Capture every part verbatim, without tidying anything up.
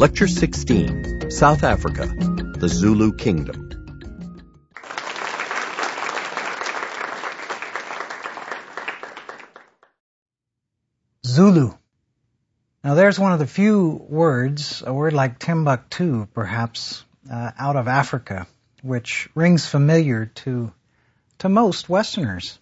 Lecture sixteen, South Africa, the Zulu Kingdom. Zulu. Now there's one of the few words, a word like Timbuktu perhaps, uh, out of Africa, which rings familiar to to most Westerners.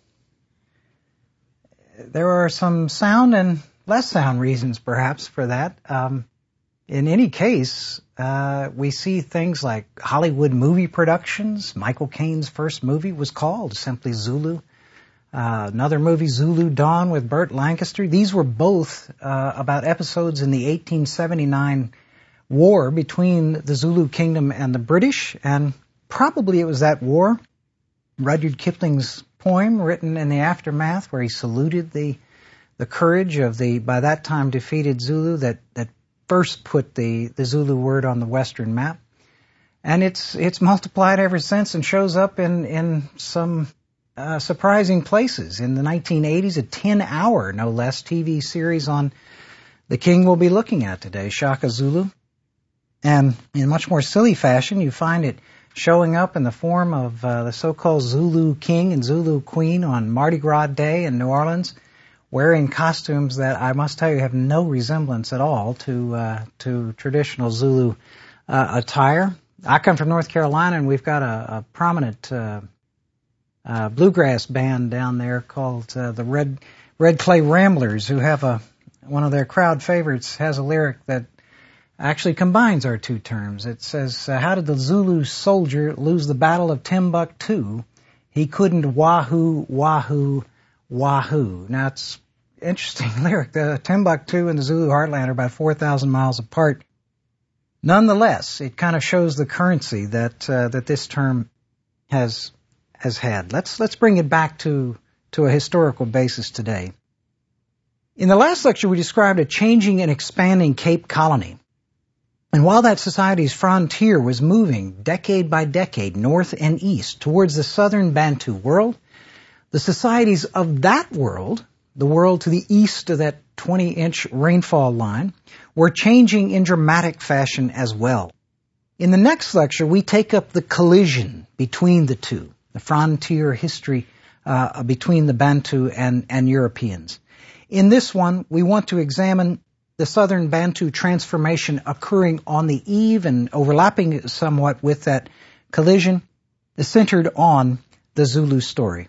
There are some sound and less sound reasons perhaps for that. Um, in any case, uh, we see things like Hollywood movie productions. Michael Caine's first movie was called simply Zulu. Uh, another movie, Zulu Dawn, with Burt Lancaster. These were both uh, about episodes in the eighteen seventy-nine war between the Zulu Kingdom and the British, and probably it was that war, Rudyard Kipling's poem written in the aftermath where he saluted the the courage of the, by that time, defeated Zulu that, that first put the, the Zulu word on the Western map. And it's it's multiplied ever since and shows up in, in some Uh, surprising places. In the nineteen eighties, a ten-hour, no less, T V series on the king we'll be looking at today, Shaka Zulu. And in much more silly fashion, you find it showing up in the form of uh, the so-called Zulu king and Zulu queen on Mardi Gras Day in New Orleans, wearing costumes that I must tell you have no resemblance at all to uh, to traditional Zulu uh, attire. I come from North Carolina, and we've got a, a prominent uh, Uh, bluegrass band down there called uh, the Red Red Clay Ramblers, who have a one of their crowd favorites has a lyric that actually combines our two terms. It says, uh, "How did the Zulu soldier lose the Battle of Timbuktu? He couldn't wahoo, wahoo, wahoo." Now it's an interesting lyric. The Timbuktu and the Zulu heartland are about four thousand miles apart. Nonetheless, it kind of shows the currency that uh, that this term has. has had. Let's let's bring it back to, to a historical basis today. In the last lecture, we described a changing and expanding Cape Colony. And while that society's frontier was moving decade by decade north and east towards the southern Bantu world, the societies of that world, the world to the east of that twenty-inch rainfall line, were changing in dramatic fashion as well. In the next lecture, we take up the collision between the two. The frontier history uh, between the Bantu and, and Europeans. In this one, we want to examine the southern Bantu transformation occurring on the eve and overlapping somewhat with that collision, centered on the Zulu story.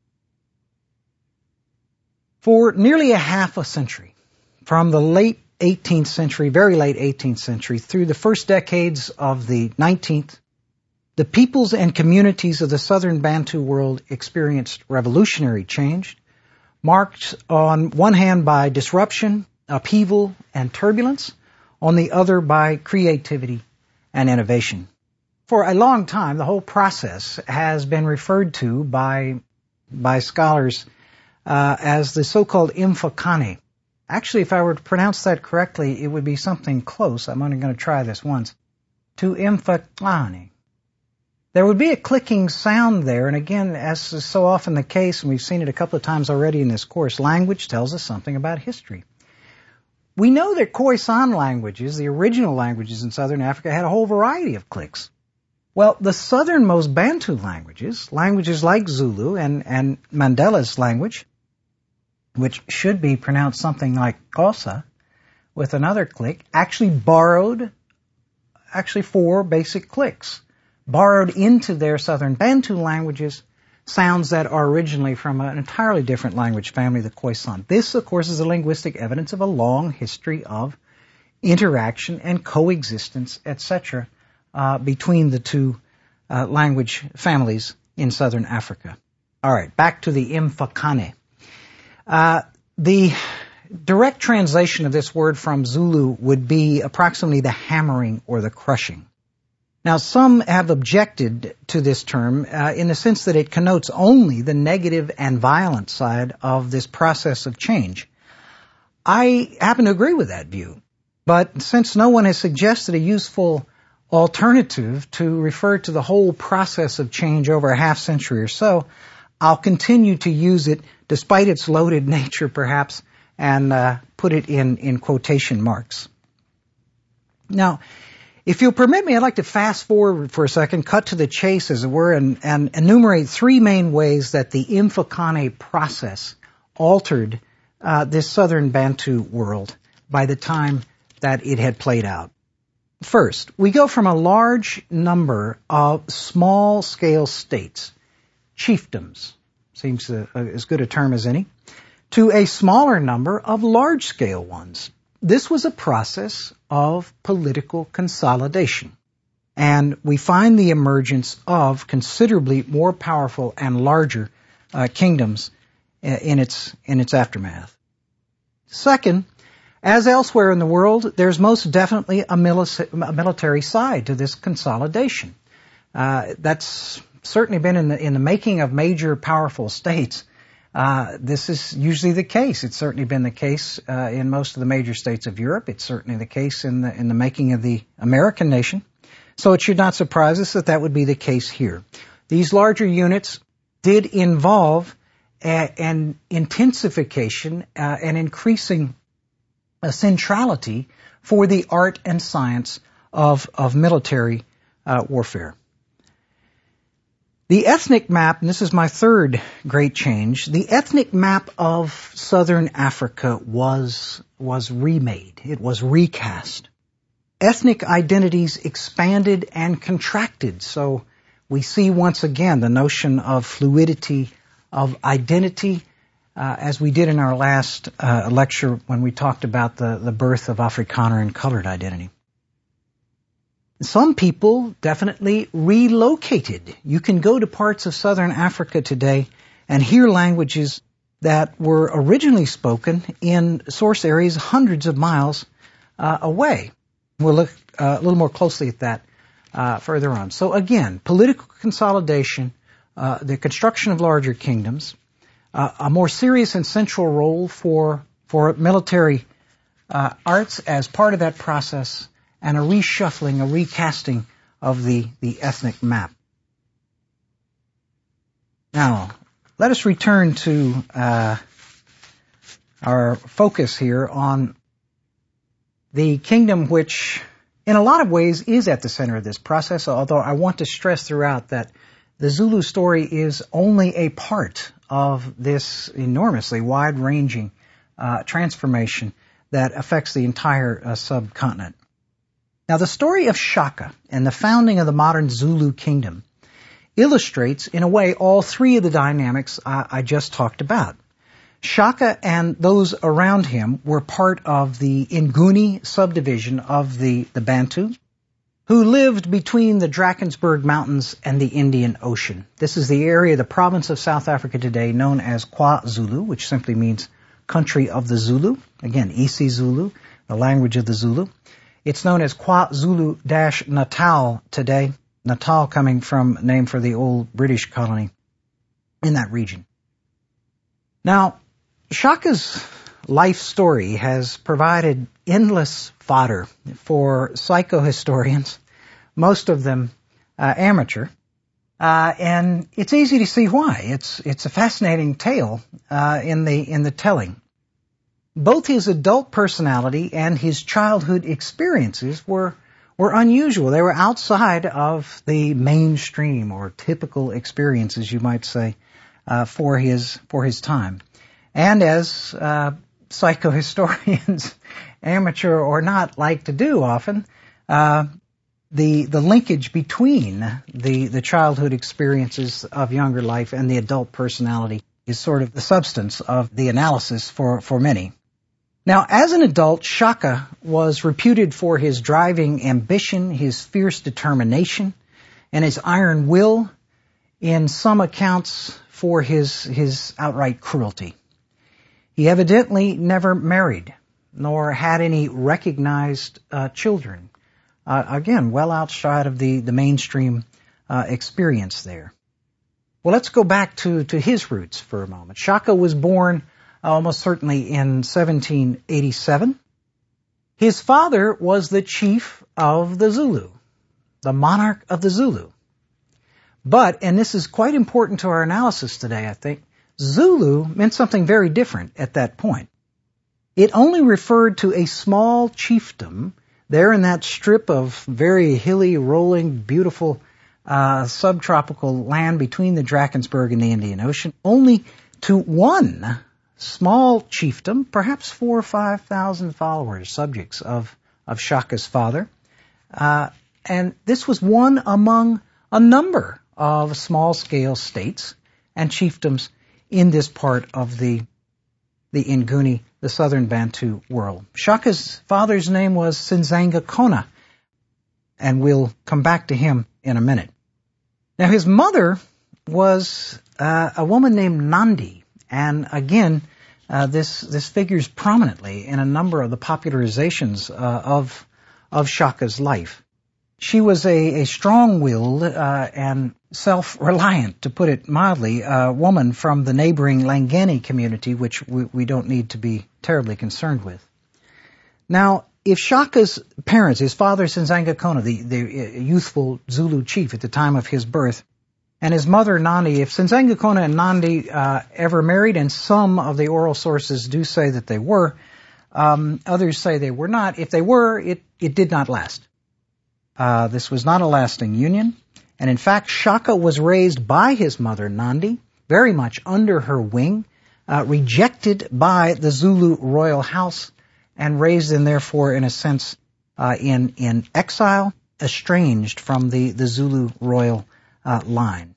For nearly a half a century, from the late eighteenth century, very late eighteenth century, through the first decades of the nineteenth, the peoples and communities of the southern Bantu world experienced revolutionary change, marked on one hand by disruption, upheaval, and turbulence, on the other by creativity and innovation. For a long time, the whole process has been referred to by, by scholars uh, as the so-called Imfakane. Actually, if I were to pronounce that correctly, it would be something close. I'm only going to try this once. To Imfakane. There would be a clicking sound there, and again, as is so often the case, and we've seen it a couple of times already in this course, language tells us something about history. We know that Khoisan languages, the original languages in southern Africa, had a whole variety of clicks. Well, the southernmost Bantu languages, languages like Zulu and, and Mandela's language, which should be pronounced something like Xhosa, with another click, actually borrowed, actually four basic clicks. Borrowed into their southern Bantu languages sounds that are originally from an entirely different language family, the Khoisan. This, of course, is a linguistic evidence of a long history of interaction and coexistence, et cetera, uh, between the two uh, language families in southern Africa. All right, back to the Imfakane. Uh, the direct translation of this word from Zulu would be approximately the hammering or the crushing. Now, some have objected to this term uh, in the sense that it connotes only the negative and violent side of this process of change. I happen to agree with that view, but since no one has suggested a useful alternative to refer to the whole process of change over a half century or so, I'll continue to use it, despite its loaded nature perhaps, and uh, put it in, in quotation marks. Now, if you'll permit me, I'd like to fast forward for a second, cut to the chase, as it were, and, and enumerate three main ways that the Imfukane process altered uh, this southern Bantu world by the time that it had played out. First, we go from a large number of small-scale states, chiefdoms, seems a, a, as good a term as any, to a smaller number of large-scale ones. This was a process of political consolidation, and we find the emergence of considerably more powerful and larger uh, kingdoms in its in its aftermath. Second, as elsewhere in the world, there's most definitely a, mili- a military side to this consolidation. Uh, that's certainly been in the in the making of major powerful states. Uh, this is usually the case. It's certainly been the case uh, in most of the major states of Europe. It's certainly the case in the in the making of the American nation. So it should not surprise us that that would be the case here. These larger units did involve a, an intensification, uh, an increasing uh, centrality for the art and science of of military uh, warfare. The ethnic map, and this is my third great change, the ethnic map of southern Africa was, was remade. It was recast. Ethnic identities expanded and contracted. So we see once again the notion of fluidity, of identity, uh, as we did in our last uh, lecture when we talked about the, the birth of Afrikaner and colored identity. Some people definitely relocated. You can go to parts of southern Africa today and hear languages that were originally spoken in source areas hundreds of miles uh, away. We'll look uh, a little more closely at that uh, further on. So again, political consolidation, uh, the construction of larger kingdoms, uh, a more serious and central role for for military uh, arts as part of that process, and a reshuffling, a recasting of the, the ethnic map. Now, let us return to uh, our focus here on the kingdom which, in a lot of ways, is at the center of this process, although I want to stress throughout that the Zulu story is only a part of this enormously wide-ranging uh, transformation that affects the entire uh, subcontinent. Now, the story of Shaka and the founding of the modern Zulu kingdom illustrates, in a way, all three of the dynamics I, I just talked about. Shaka and those around him were part of the Nguni subdivision of the, the Bantu, who lived between the Drakensberg Mountains and the Indian Ocean. This is the area, the province of South Africa today, known as KwaZulu, which simply means country of the Zulu. Again, isiZulu, the language of the Zulu. It's known as KwaZulu-Natal today, Natal coming from a name for the old British colony in that region. Now, Shaka's life story has provided endless fodder for psychohistorians, most of them uh, amateur, uh, and it's easy to see why. It's it's a fascinating tale uh, in the in the telling. Both his adult personality and his childhood experiences were were unusual. They were outside of the mainstream or typical experiences, you might say, uh, for his for his time. And as uh, psychohistorians, amateur or not, like to do often, uh, the the linkage between the the childhood experiences of younger life and the adult personality is sort of the substance of the analysis for for many. Now, as an adult, Shaka was reputed for his driving ambition, his fierce determination, and his iron will, in some accounts for his, his outright cruelty. He evidently never married, nor had any recognized uh, children. Uh, again, well outside of the, the mainstream uh, experience there. Well, let's go back to, to his roots for a moment. Shaka was born almost certainly in seventeen eighty-seven. His father was the chief of the Zulu, the monarch of the Zulu. But, and this is quite important to our analysis today, I think, Zulu meant something very different at that point. It only referred to a small chiefdom there in that strip of very hilly, rolling, beautiful uh, subtropical land between the Drakensberg and the Indian Ocean, only to one small chiefdom, perhaps four or five thousand followers, subjects of, of Shaka's father. Uh, and this was one among a number of small-scale states and chiefdoms in this part of the the Nguni, the southern Bantu world. Shaka's father's name was Sinzanga Kona, and we'll come back to him in a minute. Now, his mother was uh, a woman named Nandi, and again, uh, this this figures prominently in a number of the popularizations uh, of of Shaka's life. She was a, a strong-willed uh, and self-reliant, to put it mildly, uh, woman from the neighboring Langani community, which we, we don't need to be terribly concerned with. Now, if Shaka's parents, his father Sinzanga Kona, the, the youthful Zulu chief at the time of his birth, and his mother Nandi, if Sinzanga Kona and Nandi uh, ever married, and some of the oral sources do say that they were, um, others say they were not. If they were, it, it did not last. Uh, this was not a lasting union, and in fact, Shaka was raised by his mother, Nandi, very much under her wing, uh, rejected by the Zulu royal house, and raised in, therefore, in a sense, uh, in, in exile, estranged from the, the Zulu royal uh, line.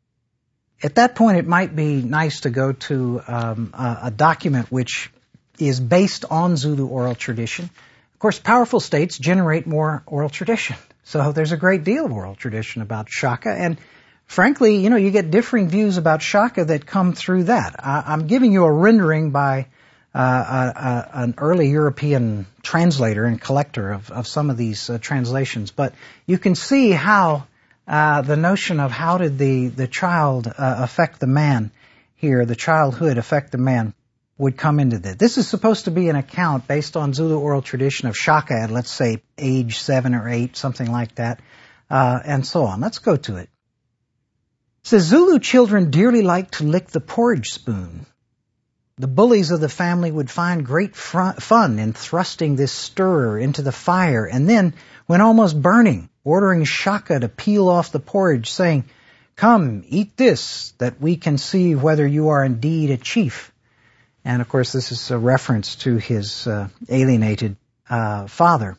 At that point, it might be nice to go to um, a, a document which is based on Zulu oral tradition. Of course, powerful states generate more oral tradition. So there's a great deal of oral tradition about Shaka. And frankly, you know, you get differing views about Shaka that come through that. I, I'm giving you a rendering by uh, a, a, an early European translator and collector of, of some of these uh, translations. But you can see how uh, the notion of how did the, the child uh, affect the man here, the childhood affect the man, would come into this. This is supposed to be an account based on Zulu oral tradition of Shaka at, let's say, age seven or eight, something like that, uh, and so on. Let's go to it. It says, Zulu children dearly liked to lick the porridge spoon. The bullies of the family would find great fr- fun in thrusting this stirrer into the fire, and then, when almost burning, ordering Shaka to peel off the porridge, saying, "Come, eat this, that we can see whether you are indeed a chief." And, of course, this is a reference to his uh, alienated uh, father.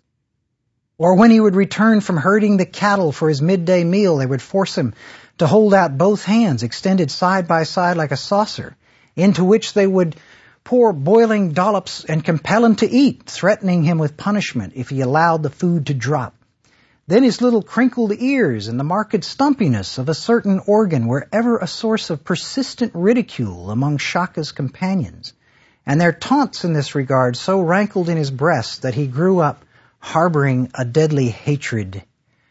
Or when he would return from herding the cattle for his midday meal, they would force him to hold out both hands, extended side by side like a saucer, into which they would pour boiling dollops and compel him to eat, threatening him with punishment if he allowed the food to drop. Then his little crinkled ears and the marked stumpiness of a certain organ were ever a source of persistent ridicule among Shaka's companions, and their taunts in this regard so rankled in his breast that he grew up harboring a deadly hatred.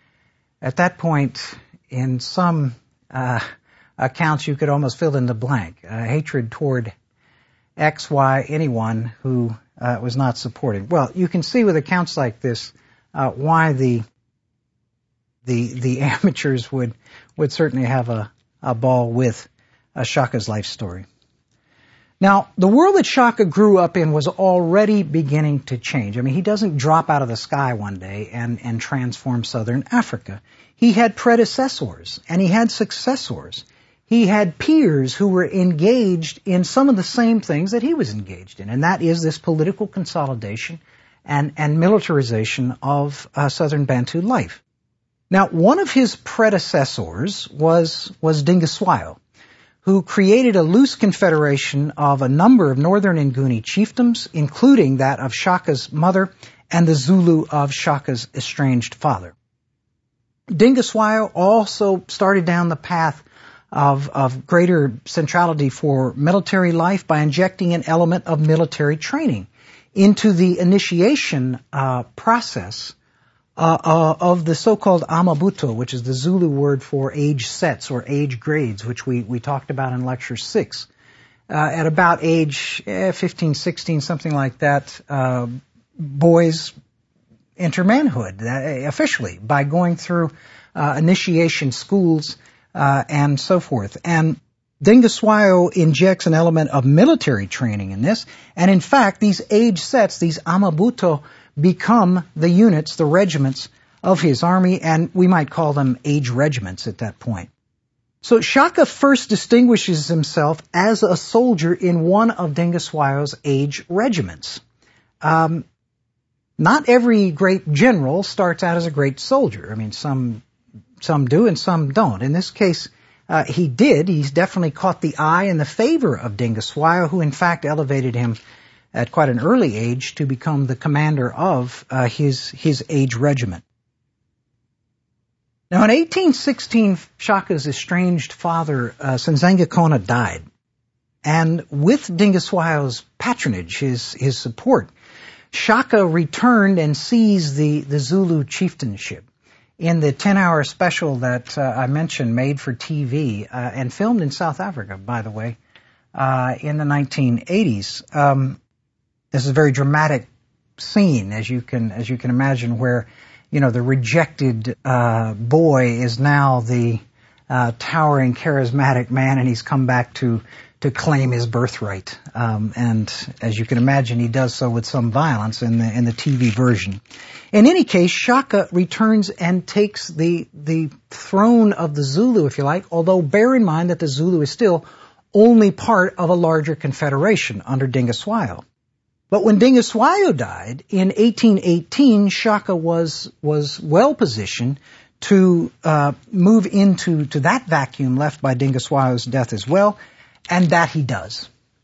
At that point, in some uh, accounts, you could almost fill in the blank, uh, hatred toward X, Y, anyone who uh, was not supporting. Well, you can see with accounts like this uh, why the The, the amateurs would, would certainly have a, a ball with uh, Shaka's life story. Now, the world that Shaka grew up in was already beginning to change. I mean, he doesn't drop out of the sky one day and, and transform southern Africa. He had predecessors and he had successors. He had peers who were engaged in some of the same things that he was engaged in, and that is this political consolidation and, and militarization of uh, southern Bantu life. Now, one of his predecessors was, was Dingiswayo, who created a loose confederation of a number of northern Nguni chiefdoms, including that of Shaka's mother and the Zulu of Shaka's estranged father. Dingiswayo also started down the path of, of greater centrality for military life by injecting an element of military training into the initiation uh, process Uh, uh, of the so-called amabuto, which is the Zulu word for age sets or age grades, which we, we talked about in lecture six. Uh, at about age eh, fifteen, sixteen, something like that, uh, boys enter manhood uh, officially by going through uh, initiation schools uh, and so forth. And Dingiswayo injects an element of military training in this, and in fact, these age sets, these amabuto, become the units, the regiments of his army, and we might call them age regiments at that point. So Shaka first distinguishes himself as a soldier in one of Dingiswayo's age regiments. Um, not every great general starts out as a great soldier. I mean, some some do and some don't. In this case, uh, he did. He's definitely caught the eye and the favor of Dingiswayo, who in fact elevated him at quite an early age to become the commander of uh, his his age regiment. Now, in eighteen sixteen, Shaka's estranged father, uh, Senzenga Kona, died. And with Dingiswayo's patronage, his, his support, Shaka returned and seized the, the Zulu chieftainship. In the ten-hour special that uh, I mentioned, made for T V, uh, and filmed in South Africa, by the way, uh, in the nineteen eighties, um, this is a very dramatic scene, as you can, as you can imagine, where you know, the rejected uh boy is now the uh towering, charismatic man, and he's come back to to claim his birthright. Um and as you can imagine, he does so with some violence in the in the T V version. In any case, Shaka returns and takes the the throne of the Zulu, if you like, although bear in mind that the Zulu is still only part of a larger confederation under Dingiswayo. But when Dingiswayo died in eighteen eighteen, Shaka was was well positioned to uh, move into to that vacuum left by Dingiswayo's death as well, and that he does.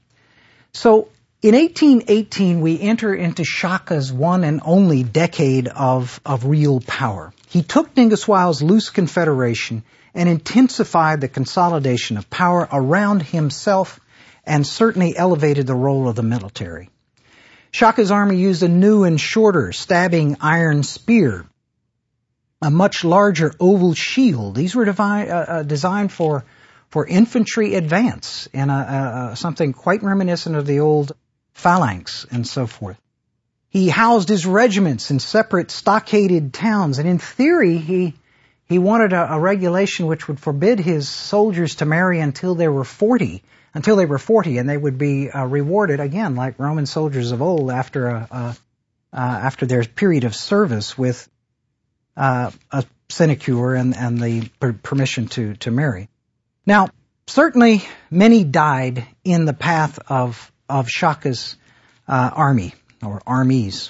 So in eighteen eighteen, we enter into Shaka's one and only decade of of real power. He took Dingiswayo's loose confederation and intensified the consolidation of power around himself, and certainly elevated the role of the military. Shaka's army used a new and shorter stabbing iron spear, a much larger oval shield. These were devi- uh, uh, designed for for infantry advance, and uh, uh, something quite reminiscent of the old phalanx and so forth. He housed his regiments in separate stockaded towns, and in theory, he he wanted a, a regulation which would forbid his soldiers to marry until they were forty. Until they were forty, and they would be uh, rewarded again, like Roman soldiers of old, after a, a uh, after their period of service, with uh, a sinecure and and the per- permission to to marry. Now, certainly, many died in the path of of Shaka's uh, army or armies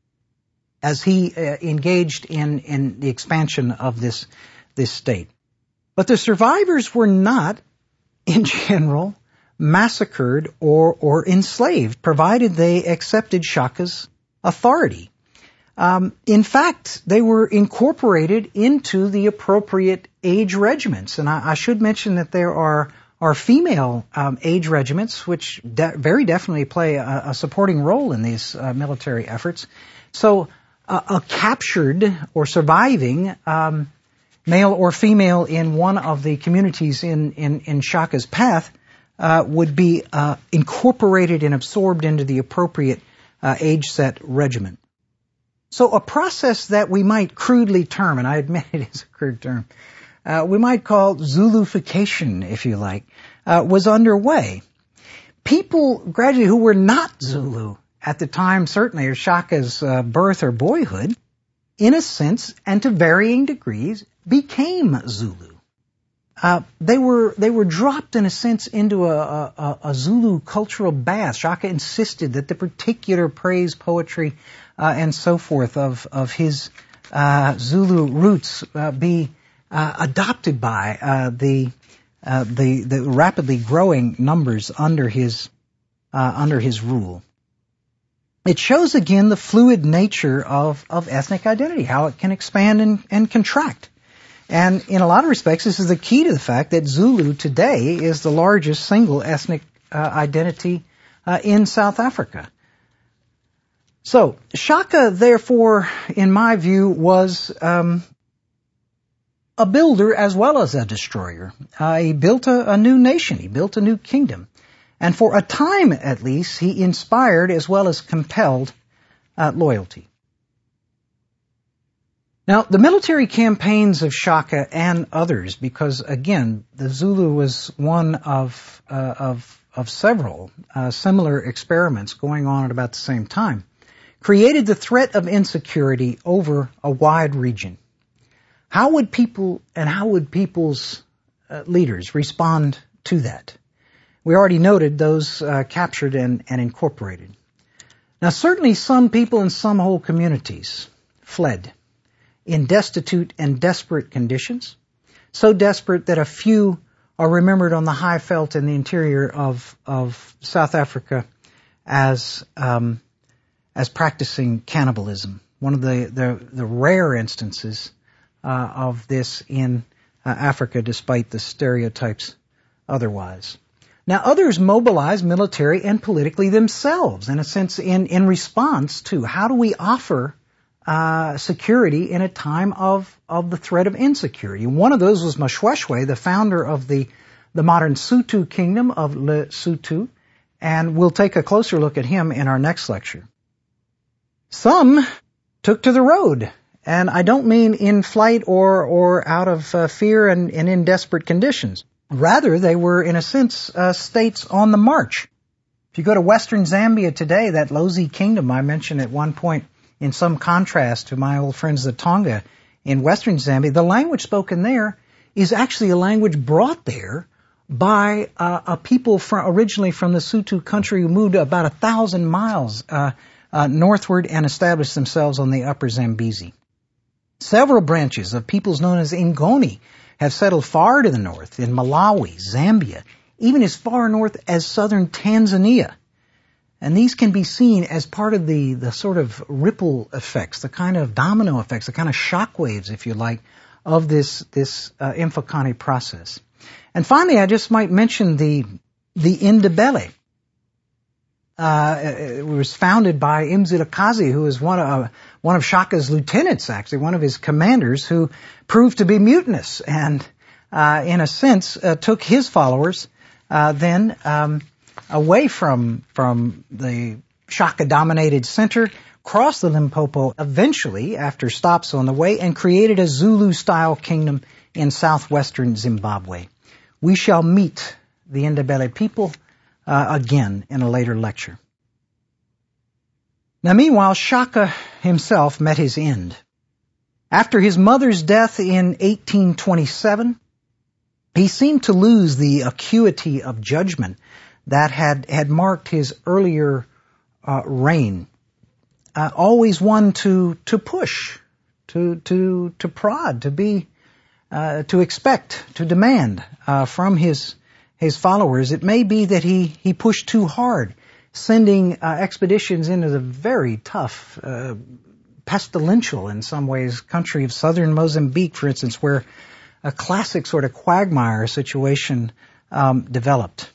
as he uh, engaged in in the expansion of this this state. But the survivors were not, in general, massacred or, or enslaved, provided they accepted Shaka's authority. Um, in fact, they were incorporated into the appropriate age regiments. And I, I should mention that there are, are female um, age regiments, which de- very definitely play a, a supporting role in these uh, military efforts. So uh, a captured or surviving um, male or female in one of the communities in, in, in Shaka's path Uh, would be uh, incorporated and absorbed into the appropriate uh, age-set regimen. So a process that we might crudely term, and I admit it is a crude term, uh, we might call Zulufication, if you like, uh, was underway. People gradually who were not Zulu at the time, certainly of Shaka's uh, birth or boyhood, in a sense, and to varying degrees, became Zulu. Uh, they were they were dropped in a sense into a, a, a Zulu cultural bath. Shaka insisted that the particular praise poetry uh, and so forth of of his uh, Zulu roots uh, be uh, adopted by uh, the uh, the the rapidly growing numbers under his uh, under his rule. It shows again the fluid nature of of ethnic identity, how it can expand and, and contract. And in a lot of respects, this is the key to the fact that Zulu today is the largest single ethnic uh, identity uh, in South Africa. So Shaka, therefore, in my view, was um, a builder as well as a destroyer. Uh, he built a, a new nation. He built a new kingdom. And for a time, at least, he inspired as well as compelled uh, loyalty. Now, the military campaigns of Shaka and others, because again, the Zulu was one of uh, of, of several uh, similar experiments going on at about the same time, created the threat of insecurity over a wide region. How would people and how would people's uh, leaders respond to that? We already noted those uh, captured and, and incorporated. Now, certainly some people in some whole communities fled in destitute and desperate conditions, so desperate that a few are remembered on the high veld in the interior of, of South Africa as um, as practicing cannibalism. One of the, the, the rare instances uh, of this in uh, Africa, despite the stereotypes otherwise. Now, others mobilize military and politically themselves, in a sense, in, in response to how do we offer uh, security in a time of, of the threat of insecurity. One of those was Moshoeshoe, the founder of the, the modern Sotho kingdom of Lesotho, and we'll take a closer look at him in our next lecture. Some took to the road, and I don't mean in flight or, or out of uh, fear and, and in desperate conditions. Rather, they were, in a sense, uh, states on the march. If you go to western Zambia today, that Lozi kingdom I mentioned at one point, in some contrast to my old friends the Tonga in western Zambia, the language spoken there is actually a language brought there by uh, a people from, originally from the Sotho country who moved about a thousand miles uh, uh, northward and established themselves on the upper Zambezi. Several branches of peoples known as Ngoni have settled far to the north in Malawi, Zambia, even as far north as southern Tanzania. And these can be seen as part of the, the sort of ripple effects, the kind of domino effects, the kind of shock waves, if you like, of this, this uh, Mfecane process. And finally, I just might mention the, the Indabele. Uh, it was founded by Mzilikazi, who was one of, uh, one of Shaka's lieutenants, actually, one of his commanders, who proved to be mutinous and, uh, in a sense, uh, took his followers, uh, then, um, away from, from the Shaka-dominated center, crossed the Limpopo eventually after stops on the way and created a Zulu-style kingdom in southwestern Zimbabwe. We shall meet the Indabele people Uh, again in a later lecture. Now, meanwhile, Shaka himself met his end. After his mother's death in eighteen twenty-seven, he seemed to lose the acuity of judgment that had, had marked his earlier uh, reign. Uh, always one to to push, to to to prod, to be, uh, to expect, to demand uh, from his his followers. It may be that he, he pushed too hard, sending uh, expeditions into the very tough, uh, pestilential in some ways, country of southern Mozambique, for instance, where a classic sort of quagmire situation um, developed.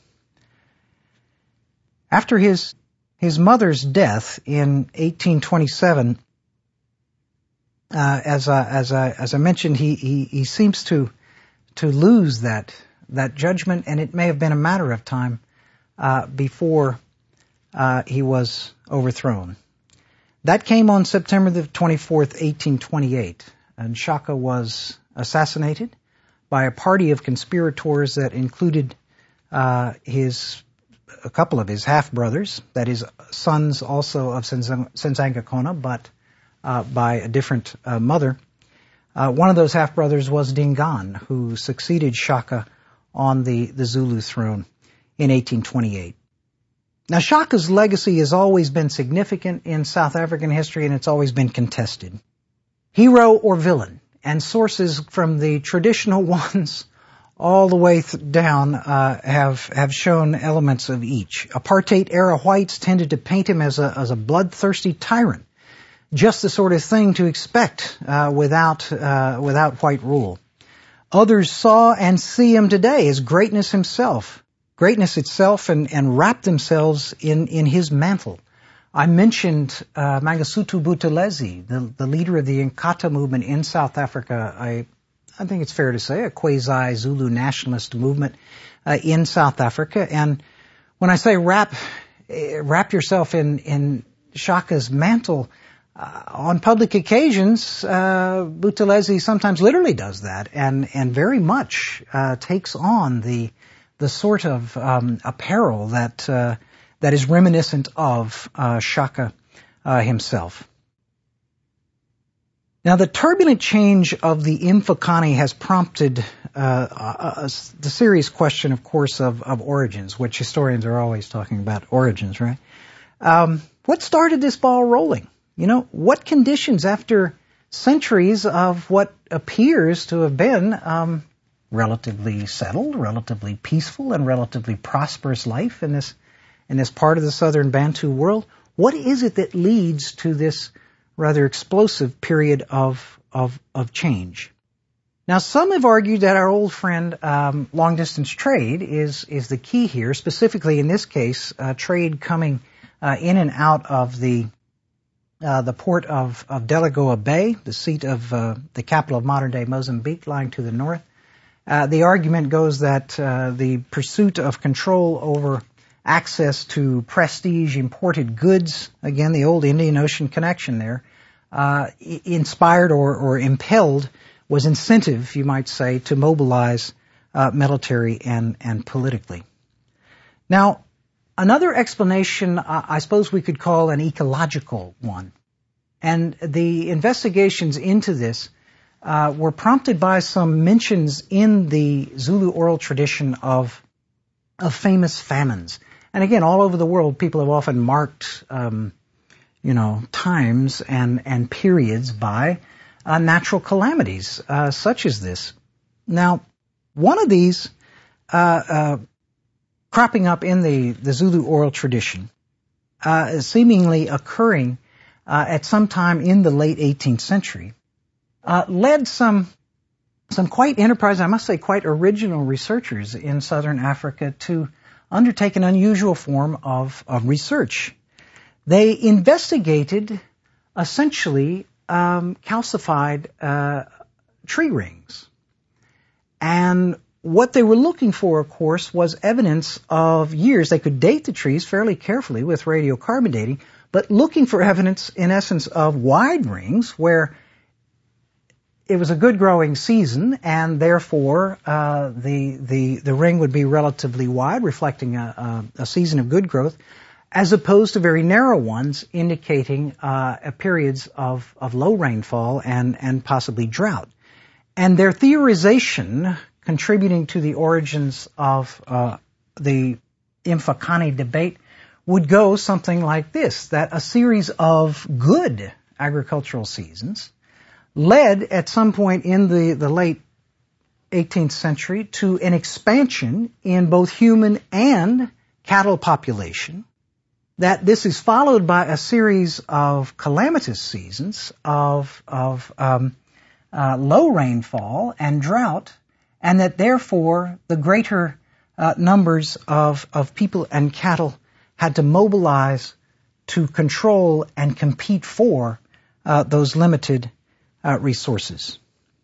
After his his mother's death in eighteen twenty-seven, uh, as I, as I, as I mentioned, he, he, he seems to to lose that that judgment, and it may have been a matter of time uh, before uh, he was overthrown. That came on September the twenty-fourth, eighteen twenty-eight, and Shaka was assassinated by a party of conspirators that included uh, his a couple of his half-brothers, that is, sons also of Senzangakona, but uh, by a different uh, mother. Uh, one of those half-brothers was Dingaan, who succeeded Shaka on the, the Zulu throne in eighteen twenty-eight. Now, Shaka's legacy has always been significant in South African history, and it's always been contested. Hero or villain, and sources from the traditional ones all the way th- down uh, have have shown elements of each. Apartheid-era whites tended to paint him as a as a bloodthirsty tyrant, just the sort of thing to expect uh, without uh, without white rule. Others saw and see him today as greatness himself, greatness itself, and, and wrapped themselves in, in his mantle. I mentioned uh, Mangosuthu Buthelezi, the, the leader of the Inkatha movement in South Africa. I, I think it's fair to say a quasi-Zulu nationalist movement uh, in South Africa. And when I say wrap, wrap yourself in, in Shaka's mantle, Uh, on public occasions, uh, Buthelezi sometimes literally does that, and and very much uh, takes on the the sort of um, apparel that uh, that is reminiscent of uh, Shaka uh, himself. Now, the turbulent change of the Imphakani has prompted uh, a, a, the serious question, of course, of, of origins, which historians are always talking about origins, right? Um, what started this ball rolling? You know, what conditions after centuries of what appears to have been um, relatively settled, relatively peaceful, and relatively prosperous life in this in this part of the southern Bantu world? What is it that leads to this rather explosive period of of, of change? Now, some have argued that our old friend um, long-distance trade is is the key here. Specifically, in this case, uh, trade coming uh, in and out of the uh, the port of, of Delagoa Bay, the seat of uh, the capital of modern-day Mozambique, lying to the north. Uh, the argument goes that uh, the pursuit of control over access to prestige imported goods, again, the old Indian Ocean connection there, uh, inspired or, or impelled, was incentive, you might say, to mobilize uh, military and, and politically. Now, another explanation uh, I suppose we could call an ecological one. And the investigations into this uh, were prompted by some mentions in the Zulu oral tradition of, of famous famines. And again, all over the world, people have often marked, um, you know, times and, and periods by uh, natural calamities, uh, such as this. Now, one of these, uh, uh, cropping up in the, the Zulu oral tradition, uh, seemingly occurring, uh, at some time in the late eighteenth century, uh, led some, some quite enterprising, I must say quite original researchers in southern Africa to undertake an unusual form of, of research. They investigated essentially um, calcified uh, tree rings. And what they were looking for, of course, was evidence of years. They could date the trees fairly carefully with radiocarbon dating, but looking for evidence, in essence, of wide rings where it was a good growing season, and therefore uh, the the the ring would be relatively wide, reflecting a, a, a season of good growth, as opposed to very narrow ones, indicating uh, periods of, of low rainfall and and possibly drought. And their theorization, contributing to the origins of uh, the Imphakani debate, would go something like this: that a series of good agricultural seasons led at some point in the, the late eighteenth century to an expansion in both human and cattle population, that this is followed by a series of calamitous seasons of, of um, uh, low rainfall and drought, and that therefore the greater uh, numbers of, of people and cattle had to mobilize to control and compete for uh, those limited Uh, resources.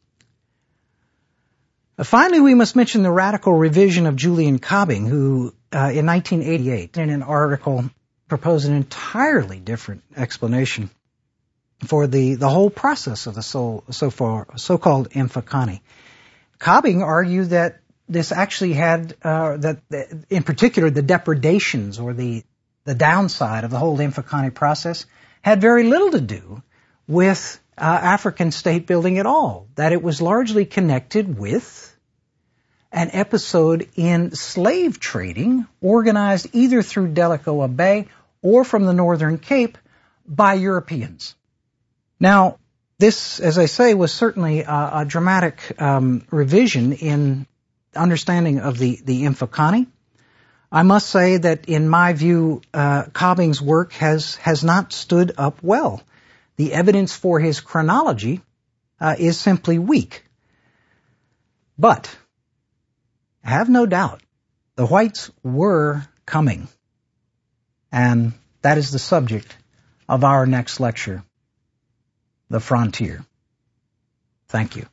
Uh, finally, we must mention the radical revision of Julian Cobbing, who uh, in nineteen eighty-eight, in an article, proposed an entirely different explanation for the, the whole process of the so, so far, so-called Imphakani. Cobbing argued that this actually had, uh, that in particular the depredations or the, the downside of the whole Imphakani process had very little to do with Uh, African state building at all, that it was largely connected with an episode in slave trading organized either through Delagoa Bay or from the Northern Cape by Europeans. Now, this, as I say, was certainly a, a dramatic um, revision in understanding of the, the Imphakani. I must say that in my view, uh, Cobbing's work has, has not stood up well. The evidence for his chronology uh, is simply weak. But have no doubt, the whites were coming. And that is the subject of our next lecture, The Frontier. Thank you.